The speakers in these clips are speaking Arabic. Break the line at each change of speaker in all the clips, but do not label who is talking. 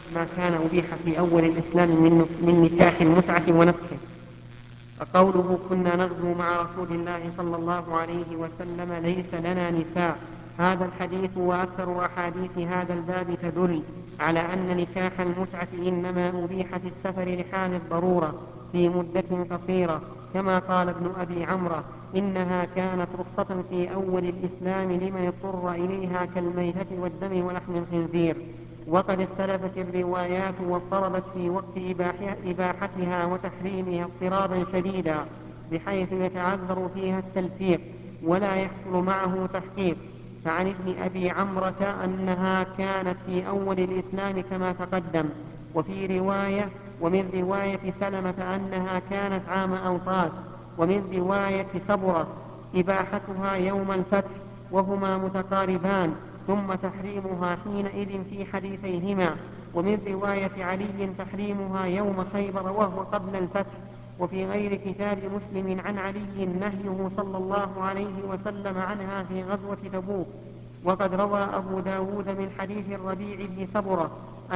ما كان أبيح في أول الإسلام من نكاح المتعة ونسخه. فقوله كنا نغزو مع رسول الله صلى الله عليه وسلم ليس لنا نساء، هذا الحديث وأكثر أحاديث هذا الباب تدل على أن نكاح المتعة إنما أبيح في السفر لحال الضرورة في مدة قصيرة، كما قال ابن أبي عمرو إنها كانت رخصة في أول الإسلام لمن اضطر إليها كالميتة والدم ولحم الخنزير. وقد اختلفت الروايات واضطربت في وقت إباحتها وتحريمها اضطرابا شديدا بحيث يتعذر فيها التلفيق ولا يحصل معه تحقيق. فعن ابن أبي عمرة أنها كانت في أول الإسلام كما تقدم، ومن رواية سلمة أنها كانت عام أوطاس، ومن رواية صبرة إباحتها يوم الفتح، وهما متقاربان، ثم تحريمها حينئذ في حديثيهما. ومن رواية علي تحريمها يوم خيبر وهو قبل الفتح. وفي غير كتاب مسلم عن علي نهيه صلى الله عليه وسلم عنها في غزوة تبوك. وقد روى أبو داود من حديث الربيع بن صبرة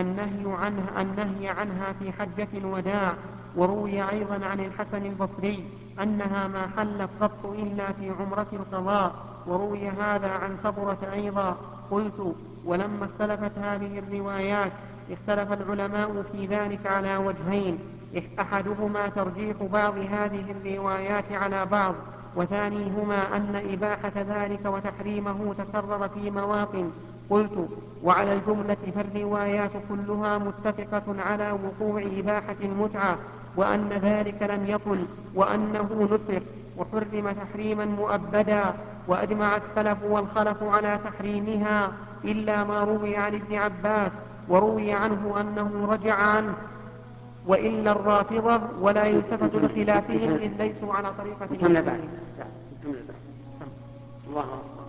النهي عنها في حجة الوداع. وروي أيضا عن الحسن البصري أنها ما حلت قط إلا في عمرة القضاء، وروي هذا عن صبرة أيضا. قلت: ولما اختلفت هذه الروايات اختلف العلماء في ذلك على وجهين: أحدهما ترجيح بعض هذه الروايات على بعض، وثانيهما أن إباحة ذلك وتحريمه تكرر في مواطن. قلت: وعلى الجملة فالروايات كلها متفقة على وقوع إباحة المتعة، وأن ذلك لم يطل، وأنه نسخ وحرم تحريما مؤبدا. وأجمع السلف والخلف على تحريمها إلا ما روي عن ابن عباس، وروي عنه أنه رجع عنه، وإلا الرافضة، ولا يلتفت لخلافهم إذ ليسوا على طريقة المسلمين.
الله أكبر.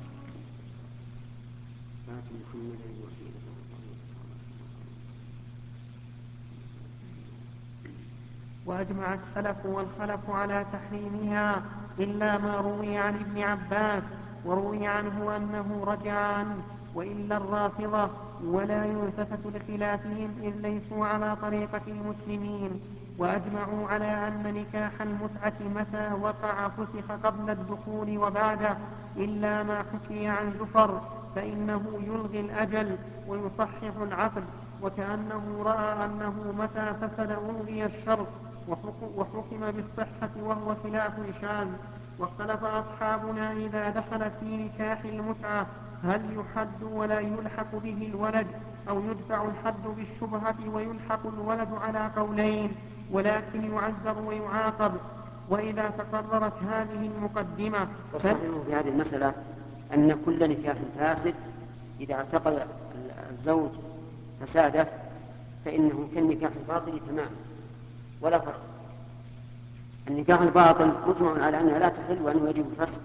وأجمع السلف والخلف على تحريمها إلا ما روي عن ابن عباس، وروي عنه أنه رجع عنه، وإلا الرافضة، ولا يلتفت لخلافهم إذ ليسوا على طريقة المسلمين. وأجمعوا على أن نكاح المتعة متى وقع فسخ قبل الدخول وبعده، إلا ما حكي عن زفر فإنه يلغي الأجل ويصحح العقد، وكأنه رأى أنه متى فسد ألغي الشرط وحكم بالصحة، وهو خلاف شاذ. واختلف أصحابنا إذا دخل في نكاح المتعة هل يحد ولا يلحق به الولد، أو يدفع الحد بالشبهة ويلحق الولد، على قولين، ولكن يعذر ويعاقب. وإذا تقررت هذه المقدمة
والصحيح في هذه المسألة أن كل نكاح فاسد إذا اعتقد الزوج فساده فإنه كالنكاح الباطل تماما ولا فرق. النكاح الباطل مجمع على أنها لا تحل وأنه يجب الفسخ،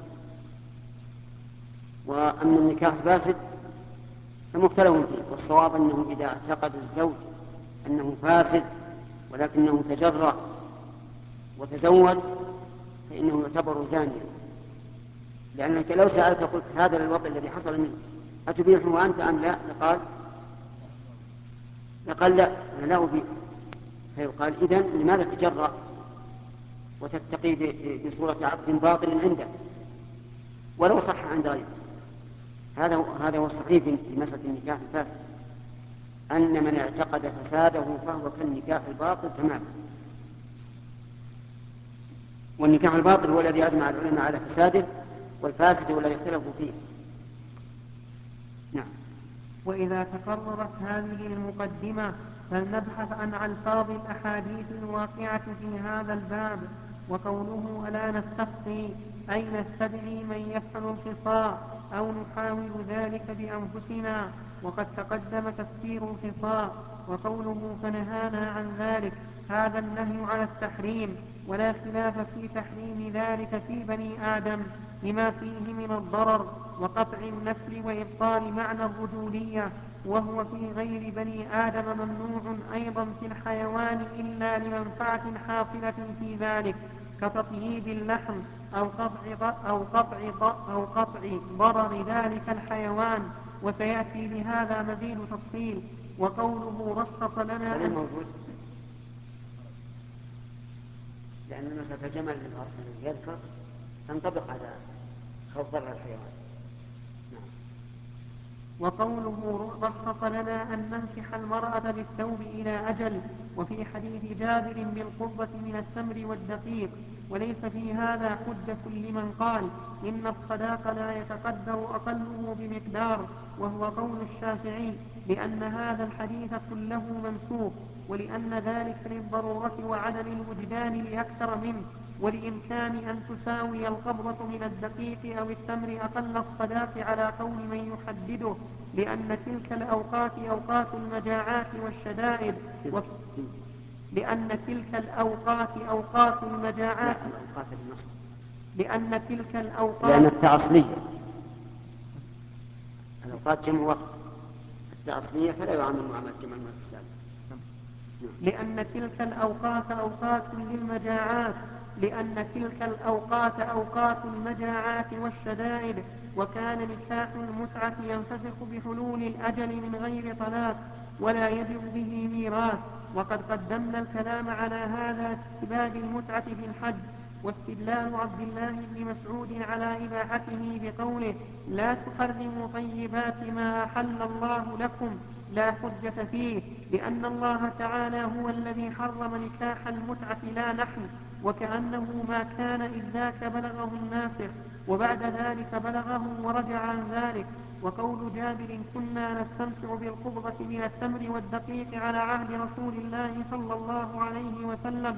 وأما النكاح الفاسد فمختلف فيه، والصواب أنه إذا اعتقد الزوج أنه فاسد ولكنه تجرأ وتزوج فإنه يعتبر زانيا، لأنك لو سألت قلت هذا الوضع الذي حصل منه أتبيحه أنت أم لا؟ لقال لا أنا لا أبيح. فيقال إذن لماذا تجرأ وتتقي بصورة عبد باطل عنده ولو صح عند غيره؟ هذا هو الصحيح في مسألة النكاح الفاسد، أن من اعتقد فساده فهو كالنكاح الباطل تماما. والنكاح الباطل هو الذي أجمع العلماء على فساده، والفاسد هو الذي اختلفوا فيه. نعم.
وإذا تقررت هذه المقدمة فلنبحث عن ألفاظ الأحاديث الواقعة في هذا الباب. وقوله ألا نستخفي أي نستدعي من يفعل الخصاء أو نحاول ذلك بأنفسنا، وقد تقدم تفسير الخصاء. وقوله فنهانا عن ذلك هذا النهي على التحريم، ولا خلاف في تحريم ذلك في بني آدم لما فيه من الضرر وقطع النسل وإبطال معنى الرجولية، وهو في غير بني آدم ممنوع أيضا في الحيوان إلا لمنفعة حاصلة في ذلك كتطييب اللحم أو قطع ضرر ذلك الحيوان، وسيأتي بهذا مزيد تفصيل. وقوله رخص لنا
هذا موجود لأن المسألة جمل للأرض يذكر تنطبق على خوف ضرر الحيوان.
وقوله رخص لنا أن ننكح المرأة بالثوب إلى أجل. وفي حديث جابر بالقربة من التمر والدقيق. وليس في هذا حجة لمن قال إن الصداق لا يتقدر أقله بمقدار، وهو قول الشافعي، لأن هذا الحديث كله منسوخ، ولأن ذلك للضرورة وعدم الوجدان لأكثر منه، ولإمكان أن تساوي القبضة من الدقيق أو التمر أقل الصداق على قول من يحدده، لأن تلك الأوقات أوقات المجاعات والشدائد لأن تلك الأوقات أوقات المجاعات لأن تلك الأوقات
لأن التأصلية الأوقات جمع وقت، التأصلية فلا يعامل معاملة جمع الوقت السابق.
لأن تلك الأوقات أوقات للمجاعات لأن تلك الأوقات أوقات المجاعات والشدائد. وكان نكاح المتعة ينفسخ بحلول الأجل من غير طلاق ولا يجب به ميراث. وقد قدمنا الكلام على هذا استباب المتعة في الحج. واستدلال عبد الله بن مسعود على إباحته بقوله لا تحرموا طيبات ما أحل الله لكم لا حجة فيه، لأن الله تعالى هو الذي حرم نكاح المتعة لا نحن، وكأنه ما كان إذ ذاك بلغه الناسخ وبعد ذلك بلغه ورجع عن ذلك. وقول جابر كنا نستمتع بالقبضة من التمر والدقيق على عهد رسول الله صلى الله عليه وسلم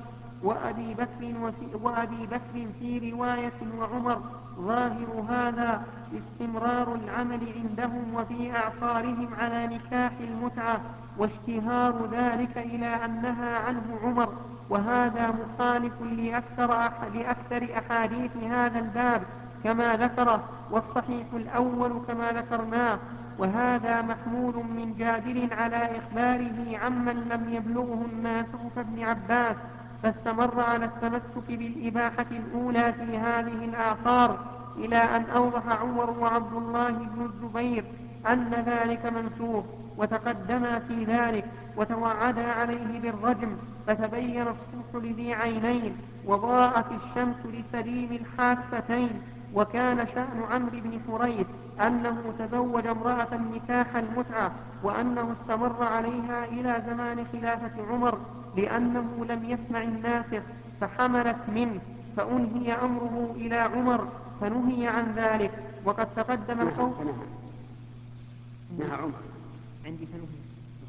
وأبي بكر في رواية وعمر، ظاهر هذا استمرار العمل عندهم وفي أعصارهم على نكاح المتعة، واشتهار ذلك إلى أن نهى عنه عمر. وهذا مخالف لأكثر أحاديث هذا الباب كما ذكره، والصحيح الأول كما ذكرناه. وهذا محمول من جابر على إخباره عمن لم يبلغه الناسخ كابن عباس، فاستمر على التمسك بالإباحة الأولى في هذه الآثار إلى أن أوضح عمر وعبد الله بن الزبير أن ذلك منسوخ، وتقدما في ذلك وتوعدا عليه بالرجم، فتبين الصبح لذي عينين وضاءت الشمس لسليم الحافتين. وكان شأن عمرو بن حريث أنه تزوج امرأة نكاح المتعة، وأنه استمر عليها إلى زمان خلافة عمر لأنه لم يسمع الناسخ فحملت منه، فأنهي أمره إلى عمر فنهي عن ذلك. وقد تقدم القول
نهى عمر
عندي فنهي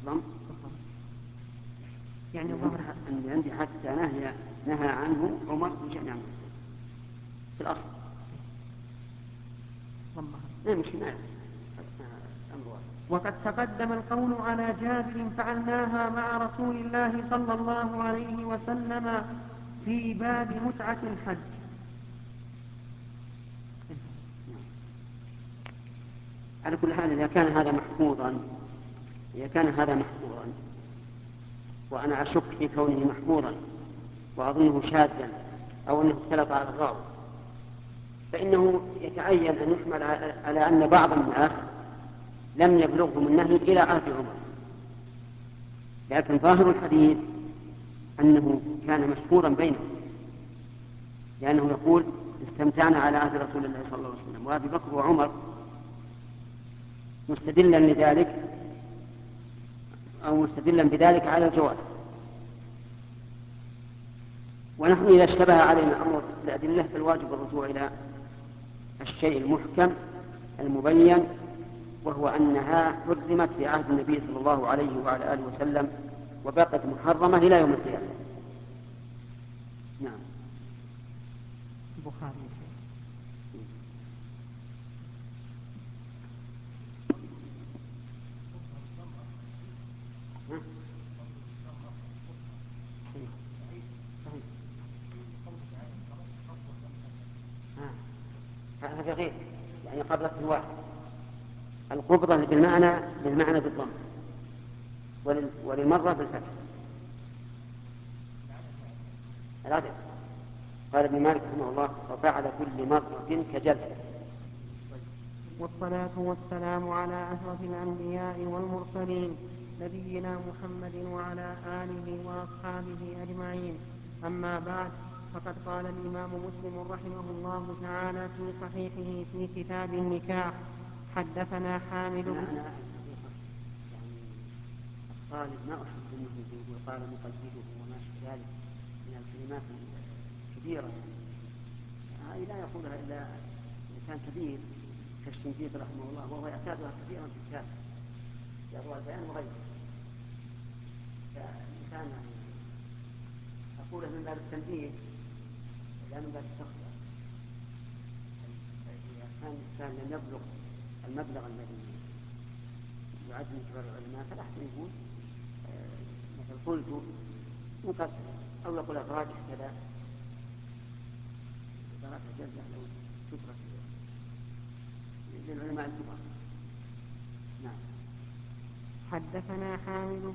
يعني عندي حتى نهى عنه عمر بشأن عمر في الأصل
وقد تقدم القول على جابر فعلناها مع رسول الله صلى الله عليه وسلم في باب متعة الحج.
على كل حال إذا كان هذا محفوظا وأنا أشك في كونه محفوظا وأظنه شاذا أو أنه اختلط على الراوي، فإنه يتعين أن يحمل على أن بعض الناس لم يبلغهم النهي إلى عهد عمر، لكن ظاهر الحديث أنه كان مشهورا بينهم، لأنه يقول استمتعنا على عهد رسول الله صلى الله عليه وسلم، وأبي بكر وعمر مستدلا بذلك على الجواز. ونحن إذا اشتبه علينا أمر الأدلة فالواجب الرجوع إلى الشيء المحكم المبين، وهو أنها حرمت في عهد النبي صلى الله عليه وعلى آله وسلم وبقت محرمة إلى يوم القيامة. نعم.
البخاري
هذا غير يعني قبل الواحد القبضة بالمعنى بالضم وللمرة بالفتح. العدد قال ابن مالك رحمه الله وفعل كل مرة كجلسة.
والصلاة والسلام على أشرف الأنبياء والمرسلين نبينا محمد وعلى آله وأصحابه أجمعين. أما بعد، فقد قال الإمام مسلم رحمه الله تعالى في صحيحه في كتاب النكاح: حدثنا حامد بن
أنا يعني الطالب ما أحب أنه يقول قال مقلده وما أشبه ذلك من الكلمات الكبيرة، هذه لا يقولها إلا إنسان كبير كالشنقيطي رحمه الله، وهو يعتادها كثيرا في كتابه في أضواء البيان وغيره. فالإنسان يعني أقوله من باب التنبيه لا من باب التخطئة. إذا كان الإنسان لم يبلغ المبلغ الذي يعد من كبار العلماء فالأحسن يقول مثل قلت وقد، أو يقول الراجح كذا، عبارات الجزء لو تترك للعلماء الكبار. نعم.
حدثنا حامد